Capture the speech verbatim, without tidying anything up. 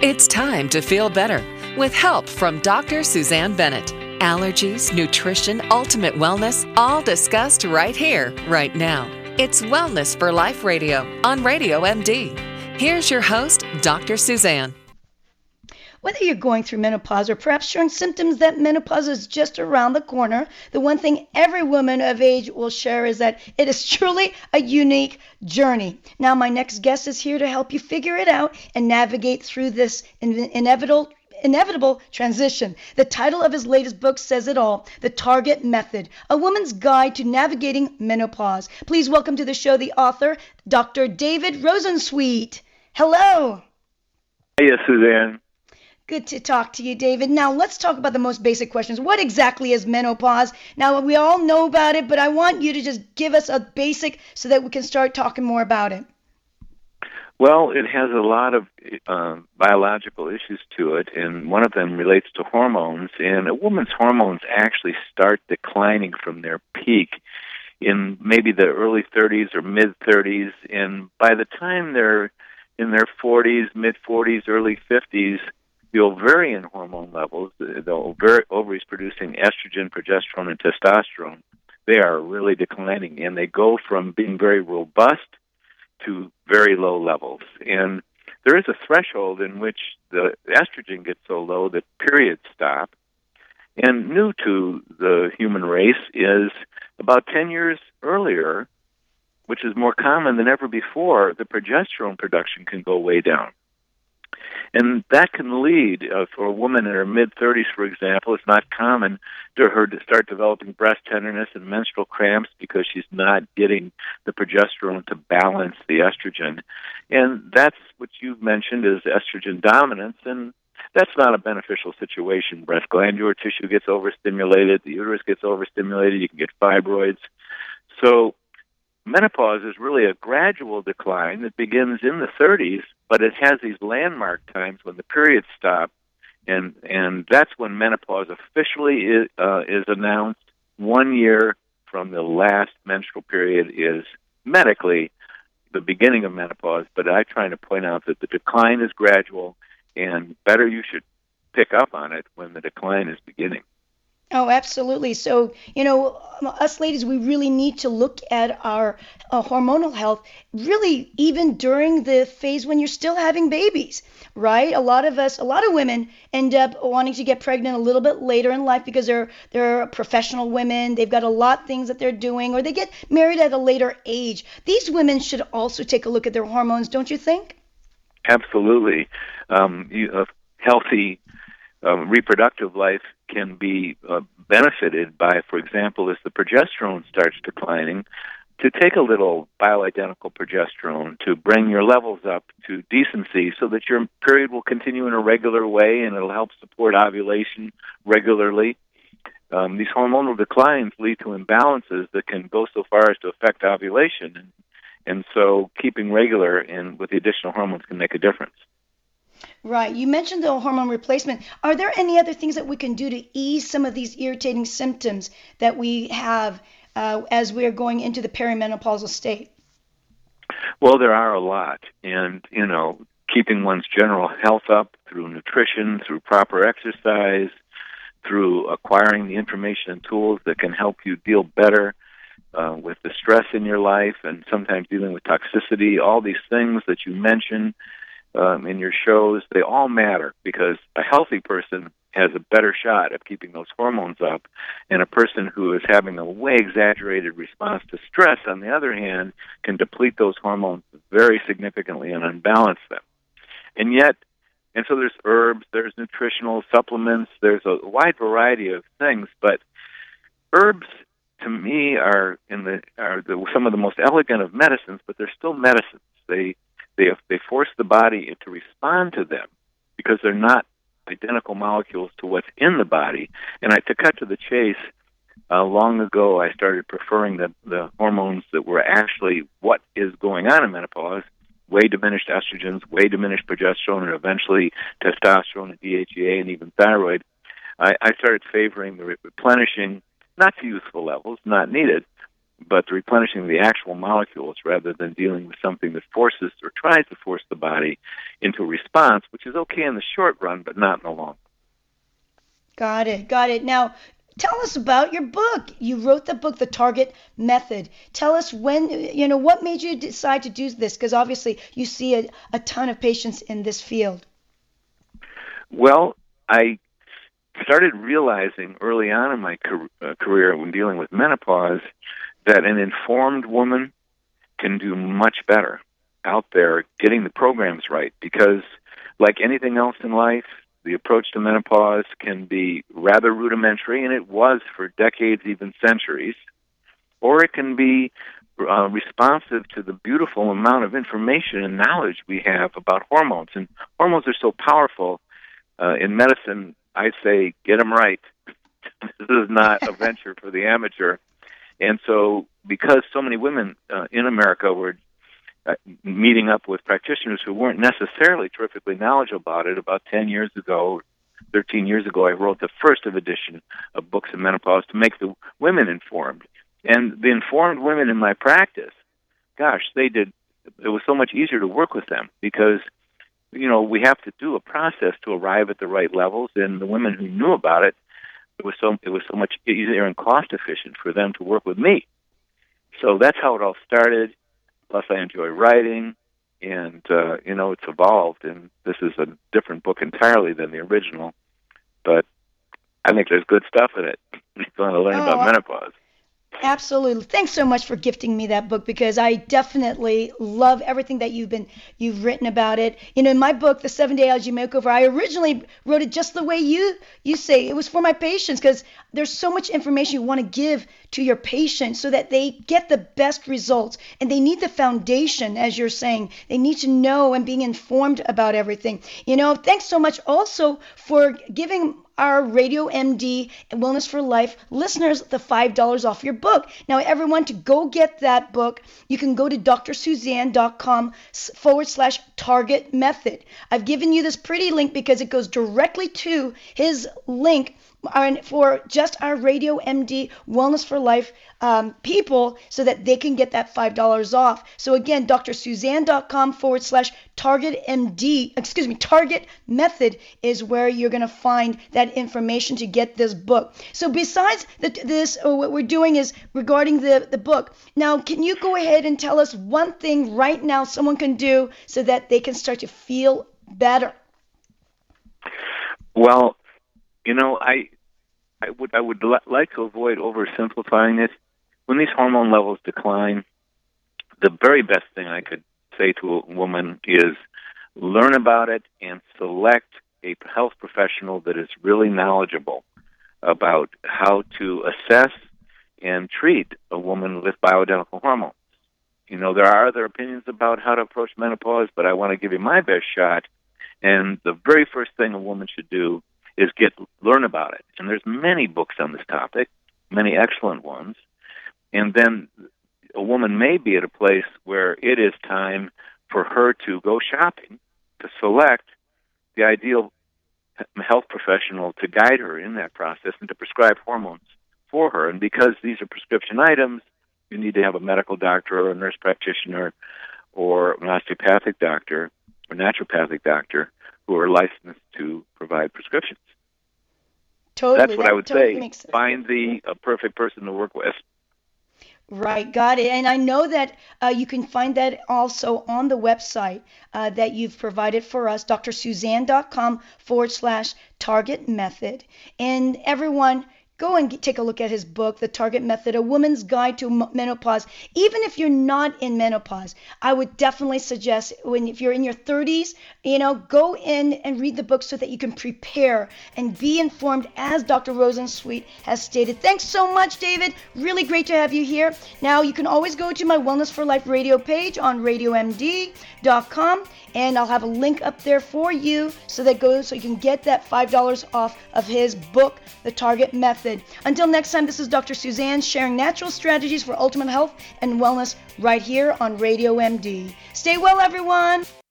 It's time to feel better with help from Doctor Suzanne Bennett. Allergies, nutrition, ultimate wellness, all discussed right here, right now. It's Wellness for Life Radio on Radio M D. Here's your host, Doctor Suzanne. Whether you're going through menopause or perhaps showing symptoms that menopause is just around the corner, the one thing every woman of age will share is that it is truly a unique journey. Now, my next guest is here to help you figure it out and navigate through this in- inevitable inevitable transition. The title of his latest book says it all, The Target Method, A Woman's Guide to Navigating Menopause. Please welcome to the show the author, Doctor David Rosensweet. Hello. Hey, Suzanne. Good to talk to you, David. Now, let's talk about the most basic questions. What exactly is menopause? Now, we all know about it, but I want you to just give us a basic so that we can start talking more about it. Well, it has a lot of uh, biological issues to it, and one of them relates to hormones. And a woman's hormones actually start declining from their peak in maybe the early thirties or mid-thirties, and by the time they're in their forties, mid-forties, early fifties, the ovarian hormone levels, the ovar- ovaries producing estrogen, progesterone, and testosterone, they are really declining, and they go from being very robust to very low levels. And there is a threshold in which the estrogen gets so low that periods stop. And new to the human race is about ten years earlier, which is more common than ever before, the progesterone production can go way down. And that can lead, uh, for a woman in her mid-thirties, for example, it's not common to her to start developing breast tenderness and menstrual cramps because she's not getting the progesterone to balance the estrogen. And that's what you've mentioned is estrogen dominance, and that's not a beneficial situation. Breast glandular tissue gets overstimulated, the uterus gets overstimulated, you can get fibroids. So menopause is really a gradual decline that begins in the thirties, but it has these landmark times when the periods stop, and and that's when menopause officially is, uh, is announced. One year from the last menstrual period is medically the beginning of menopause, but I'm trying to point out that the decline is gradual, and better you should pick up on it when the decline is beginning. Oh, absolutely. So, you know, us ladies, we really need to look at our uh, hormonal health, really even during the phase when you're still having babies, right? A lot of us, a lot of women end up wanting to get pregnant a little bit later in life because they're they're professional women. They've got a lot of things that they're doing, or they get married at a later age. These women should also take a look at their hormones, don't you think? Absolutely. Um, you, a healthy um, reproductive life can be uh, benefited by, for example, as the progesterone starts declining, to take a little bioidentical progesterone to bring your levels up to decency so that your period will continue in a regular way and it'll help support ovulation regularly. Um, these hormonal declines lead to imbalances that can go so far as to affect ovulation. And, and so keeping regular and with the additional hormones can make a difference. Right. You mentioned the hormone replacement. Are there any other things that we can do to ease some of these irritating symptoms that we have uh, as we are going into the perimenopausal state? Well, there are a lot. And, you know, keeping one's general health up through nutrition, through proper exercise, through acquiring the information and tools that can help you deal better uh, with the stress in your life and sometimes dealing with toxicity, all these things that you mentioned Um, in your shows, they all matter because a healthy person has a better shot of keeping those hormones up, and a person who is having a way exaggerated response to stress, on the other hand, can deplete those hormones very significantly and unbalance them. And yet, and so there's herbs, there's nutritional supplements, there's a wide variety of things, but herbs, to me, are in the are the, some of the most elegant of medicines, but they're still medicines. They They they force the body to respond to them because they're not identical molecules to what's in the body. And I, to cut to the chase, uh, long ago I started preferring the, the hormones that were actually what is going on in menopause, way diminished estrogens, way diminished progesterone, and eventually testosterone and D H E A and even thyroid. I, I started favoring the replenishing, not to useful levels, not needed, but replenishing the actual molecules rather than dealing with something that forces or tries to force the body into a response, which is okay in the short run, but not in the long. Got it, got it. Now, tell us about your book. You wrote the book, The Target Method. Tell us when, you know, what made you decide to do this? Because obviously you see a, a ton of patients in this field. Well, I started realizing early on in my car- uh, career when dealing with menopause that an informed woman can do much better out there getting the programs right, because like anything else in life, the approach to menopause can be rather rudimentary, and it was for decades, even centuries, or it can be uh, responsive to the beautiful amount of information and knowledge we have about hormones. And hormones are so powerful. Uh, in medicine, I say, get them right. This is not a venture for the amateur. And so because so many women uh, in America were uh, meeting up with practitioners who weren't necessarily terrifically knowledgeable about it, about ten years ago, thirteen years ago, I wrote the first of edition of books on menopause to make the women informed. And the informed women in my practice, gosh, they did, it was so much easier to work with them because, you know, we have to do a process to arrive at the right levels, and the women who knew about it, it was so it was so much easier and cost efficient for them to work with me. So that's how it all started. Plus, I enjoy writing, and uh, you know, it's evolved. And this is a different book entirely than the original, but I think there's good stuff in it. If you want to learn Oh, about menopause. Absolutely. Thanks so much for gifting me that book, because I definitely love everything that you've been you've written about it. You know, in my book, The Seven-Day Allergy Makeover, I originally wrote it just the way you you say. It was for my patients, because there's so much information you want to give to your patients so that they get the best results. And they need the foundation, as you're saying. They need to know and being informed about everything. You know, thanks so much also for giving our Radio M D and Wellness for Life listeners the five dollars off your book. Now, everyone, to go get that book, you can go to drsuzanne.com forward slash target method. I've given you this pretty link because it goes directly to his link for just our Radio M D Wellness for Life um, people, so that they can get that five dollars off. So again, drsuzanne.com forward slash target MD, excuse me, target method is where you're going to find that information to get this book. So besides the, this, uh, what we're doing is regarding the, the book. Now, can you go ahead and tell us one thing right now someone can do so that they can start to feel better? Well, you know, I I would I would li- like to avoid oversimplifying it. When these hormone levels decline, the very best thing I could say to a woman is learn about it and select a health professional that is really knowledgeable about how to assess and treat a woman with bioidentical hormones. You know, there are other opinions about how to approach menopause, but I want to give you my best shot. And the very first thing a woman should do is get learn about it. And there's many books on this topic, many excellent ones. And then a woman may be at a place where it is time for her to go shopping to select the ideal health professional to guide her in that process and to prescribe hormones for her. And because these are prescription items, you need to have a medical doctor or a nurse practitioner or an osteopathic doctor or naturopathic doctor who are licensed to provide prescriptions. Totally. That's what that I would totally say. Find the a perfect person to work with. Right, got it. And I know that uh, you can find that also on the website uh, that you've provided for us, drsuzanne.com forward slash target method. And everyone, go and get, take a look at his book, The Target Method, A Woman's Guide to M- Menopause. Even if you're not in menopause, I would definitely suggest, when if you're in your thirties, you know, go in and read the book so that you can prepare and be informed, as Doctor Rosensweet has stated. Thanks so much, David. Really great to have you here. Now, you can always go to my Wellness for Life radio page on radio m d dot com, and I'll have a link up there for you so that goes so you can get that five dollars off of his book, The Target Method. Until next time, this is Doctor Suzanne sharing natural strategies for ultimate health and wellness right here on Radio M D. Stay well, everyone.